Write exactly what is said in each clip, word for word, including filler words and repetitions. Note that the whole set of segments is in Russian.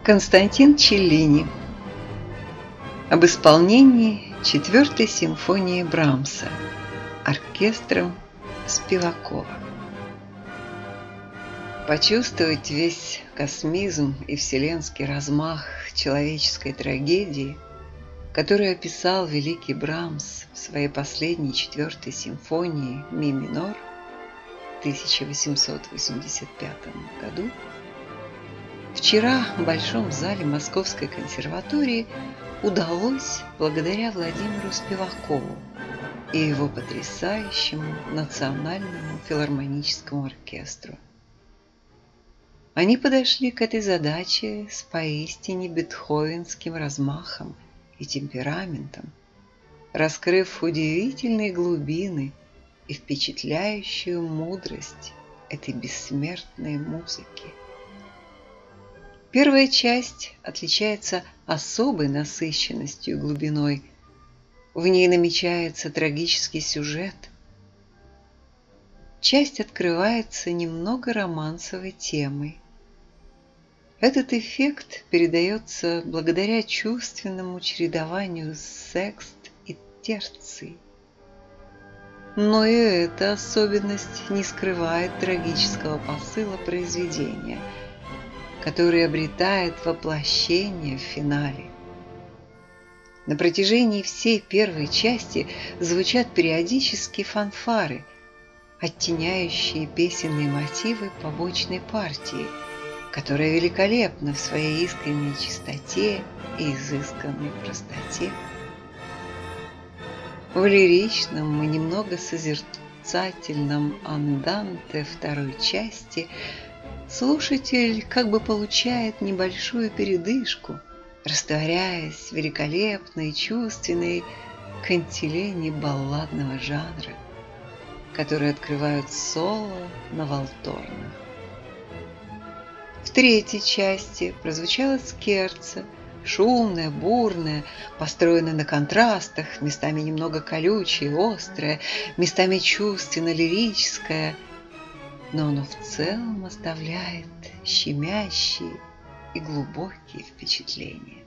Константин Челлини. Об исполнении четвертой симфонии Брамса оркестром Спивакова. Почувствовать весь космизм и вселенский размах человеческой трагедии, которую описал великий Брамс в своей последней четвертой симфонии ми минор в тысяча восемьсот восемьдесят пятом году, вчера в Большом зале Московской консерватории удалось благодаря Владимиру Спивакову и его потрясающему Национальному филармоническому оркестру. Они подошли к этой задаче с поистине бетховенским размахом и темпераментом, раскрыв удивительные глубины и впечатляющую мудрость этой бессмертной музыки. Первая часть отличается особой насыщенностью и глубиной. В ней намечается трагический сюжет. Часть открывается немного романсовой темой. Этот эффект передается благодаря чувственному чередованию секст и терций. Но и эта особенность не скрывает трагического посыла произведения, который обретает воплощение в финале. На протяжении всей первой части звучат периодически фанфары, оттеняющие песенные мотивы побочной партии, которая великолепна в своей искренней чистоте и изысканной простоте. В лиричном и немного созерцательном анданте второй части слушатель как бы получает небольшую передышку, растворяясь в великолепной чувственной кантилене балладного жанра, которые открывают соло на валторнах. В третьей части прозвучала скерца, шумная, бурная, построенная на контрастах, местами немного колючая, острая, местами чувственно-лирическая, но оно в целом оставляет щемящие и глубокие впечатления.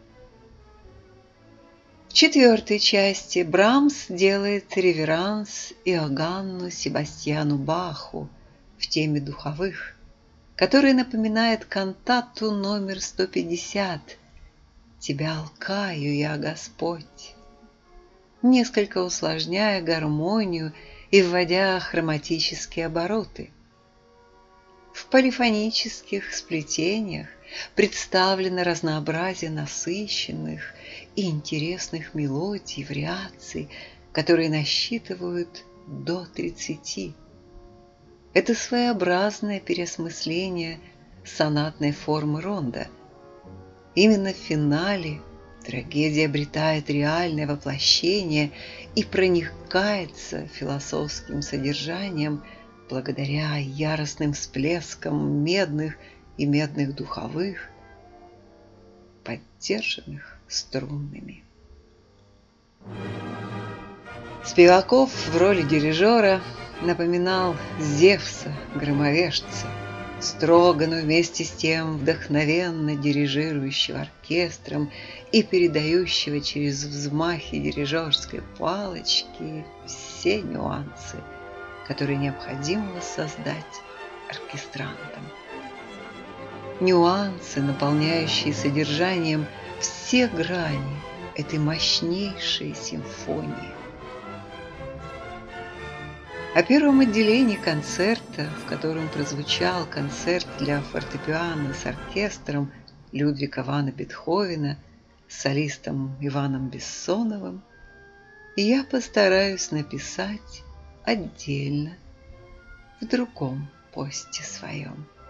В четвертой части Брамс делает реверанс Иоганну Себастьяну Баху в теме духовых, которая напоминает кантату номер сто пятьдесят «Тебя алкаю я, Господь», несколько усложняя гармонию и вводя хроматические обороты. В полифонических сплетениях представлено разнообразие насыщенных и интересных мелодий, вариаций, которые насчитывают до тридцати. Это своеобразное переосмысление сонатной формы ронда. Именно в финале трагедия обретает реальное воплощение и проникается философским содержанием благодаря яростным всплескам медных и медных духовых, поддержанных струнными. Спиваков в роли дирижера напоминал Зевса, громовержца, строго, но вместе с тем вдохновенно дирижирующего оркестром и передающего через взмахи дирижерской палочки все нюансы, которые необходимо воссоздать оркестрантам. Нюансы, наполняющие содержанием все грани этой мощнейшей симфонии. О первом отделении концерта, в котором прозвучал концерт для фортепиано с оркестром Людвига вана Бетховена с солистом Иваном Бессоновым, я постараюсь написать отдельно в другом посте своем.